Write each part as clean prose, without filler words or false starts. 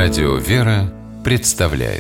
Радио «Вера» представляет.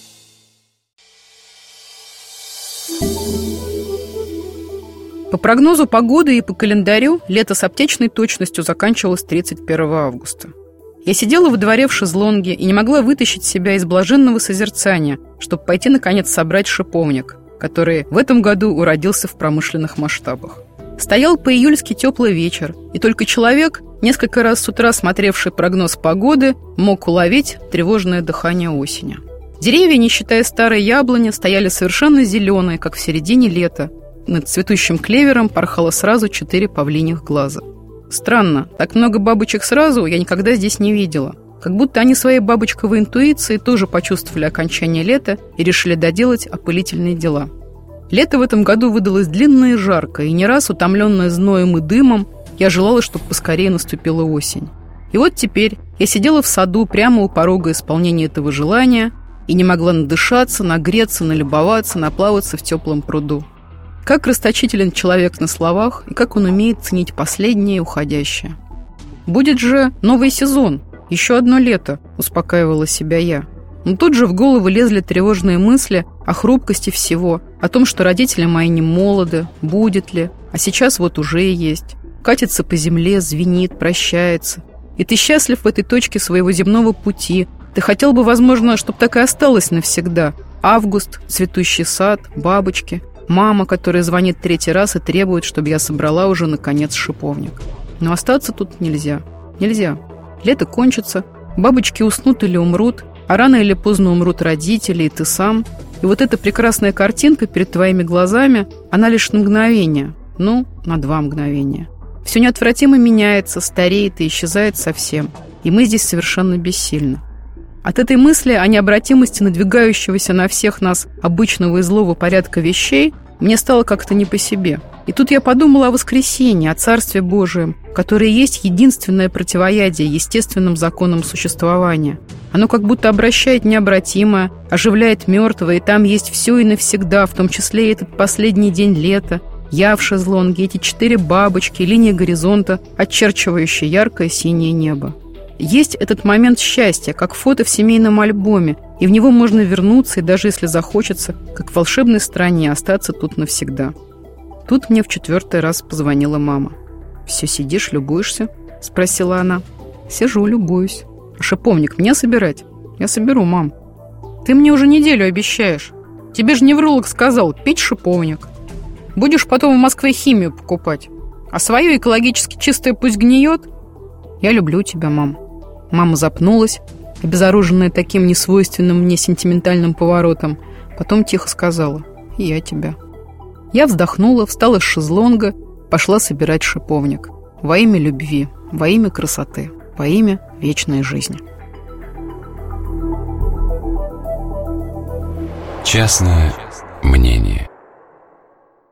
По прогнозу погоды и по календарю, лето с аптечной точностью заканчивалось 31 августа. Я сидела во дворе в шезлонге и не могла вытащить себя из блаженного созерцания, чтобы пойти, наконец, собрать шиповник, который в этом году уродился в промышленных масштабах. Стоял по-июльски теплый вечер, и только человек, несколько раз с утра смотревший прогноз погоды, мог уловить тревожное дыхание осени. Деревья, не считая старой яблони, стояли совершенно зеленые, как в середине лета. Над цветущим клевером порхало сразу 4 павлиньих глаза. Странно, так много бабочек сразу я никогда здесь не видела. Как будто они своей бабочковой интуицией тоже почувствовали окончание лета и решили доделать опылительные дела. Лето в этом году выдалось длинное и жаркое, и не раз, утомленное зноем и дымом, я желала, чтобы поскорее наступила осень. И вот теперь я сидела в саду прямо у порога исполнения этого желания и не могла надышаться, нагреться, налюбоваться, наплаваться в теплом пруду. Как расточителен человек на словах, и как он умеет ценить последнее и уходящее. «Будет же новый сезон, еще одно лето», — успокаивала себя я. Но тут же в голову лезли тревожные мысли о хрупкости всего, о том, что родители мои не молоды, будет ли, а сейчас вот уже и есть. Катится по земле, звенит, прощается. И ты счастлив в этой точке своего земного пути. Ты хотел бы, возможно, чтобы так и осталось навсегда. Август, цветущий сад, бабочки, мама, которая звонит 3-й раз и требует, чтобы я собрала уже, наконец, шиповник. Но остаться тут нельзя. Нельзя. Лето кончится, бабочки уснут или умрут, а рано или поздно умрут родители и ты сам. И вот эта прекрасная картинка перед твоими глазами, она лишь на мгновение, на 2 мгновения. Все неотвратимо меняется, стареет и исчезает совсем. И мы здесь совершенно бессильны. От этой мысли о необратимости надвигающегося на всех нас обычного и злого порядка вещей мне стало как-то не по себе. И тут я подумала о воскресении, о Царстве Божием, которое есть единственное противоядие естественным законам существования. Оно как будто обращает необратимое, оживляет мертвое, и там есть все и навсегда, в том числе и этот последний день лета, я в шезлонге, эти 4 бабочки, линия горизонта, очерчивающая яркое синее небо. Есть этот момент счастья, как фото в семейном альбоме, и в него можно вернуться, и даже если захочется, как в волшебной стране, остаться тут навсегда. Тут мне в 4-й раз позвонила мама. «Все сидишь, любуешься?» – спросила она. «Сижу, любуюсь. А шиповник мне собирать?» «Я соберу, мам». «Ты мне уже неделю обещаешь. Тебе же невролог сказал, пить шиповник. Будешь потом в Москве химию покупать. А свое экологически чистое пусть гниет». «Я люблю тебя, мам». Мама запнулась, обезоруженная таким несвойственным мне сентиментальным поворотом. Потом тихо сказала: «И я тебя». Я вздохнула, встала с шезлонга, пошла собирать шиповник. Во имя любви, во имя красоты, во имя вечной жизни. Частное мнение.